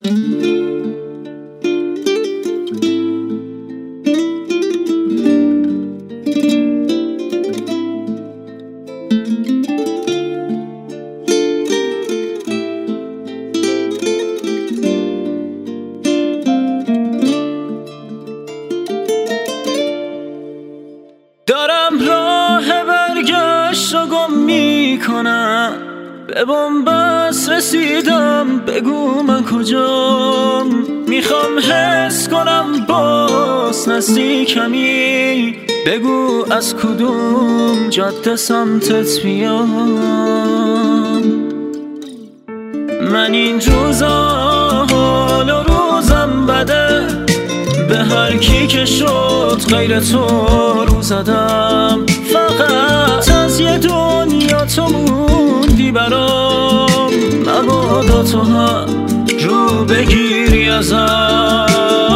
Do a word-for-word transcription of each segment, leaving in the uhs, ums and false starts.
دارم راه برگشت رو گم میکنم، به بنبست رسیدم بگو من کجام. میخوام حس کنم باز نزدیکمی، بگو از کدوم جاده سمتت بیام. من این روزا حال و روزم بده، به هر کی که شد غیر تو رو زدم. فقط از یه دنیا تو موندی برام، مبادا تو هم رو بگیری ازم.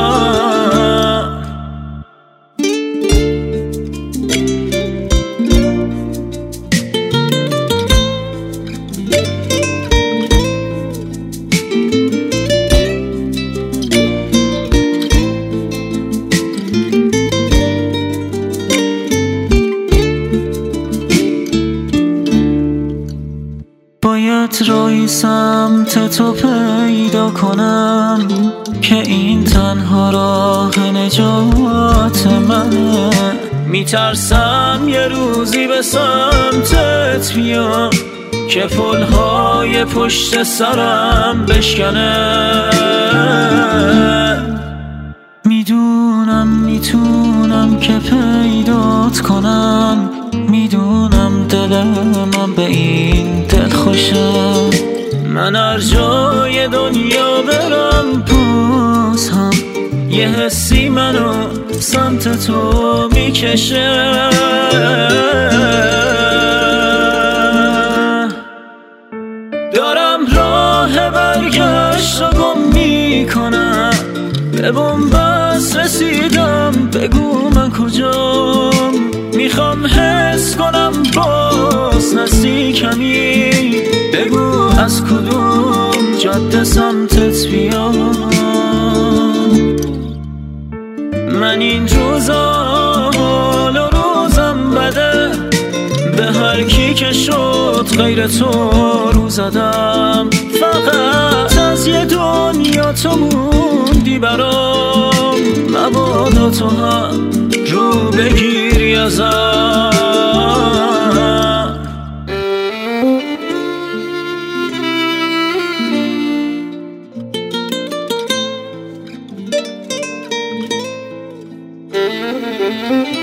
باید راهی سمت تو پیدا کنم که این تنها راه نجات منه. میترسم یه روزی به سمتت بیام که پلهای پشت سرم بشکنه. میدونم میتونم که پیدات کنم، میدونم دل من به این دل خوشه. من هر جای دنیا برم باز هم یه حسی منو سمت تو میکشه. دارم راه برگشت رو گم میکنم، به بنبست رسیدم بگو من کجام. میخوام حس کنم باز نزدیکمی، بگو از کدوم جاده سمتت بیام. من این روزا حال و روزم بده، به هر کی که شد غیر تو رو زدم. فقط از یه دنیا تو موندی برام، مبادا تو هم رو بگیری ازم.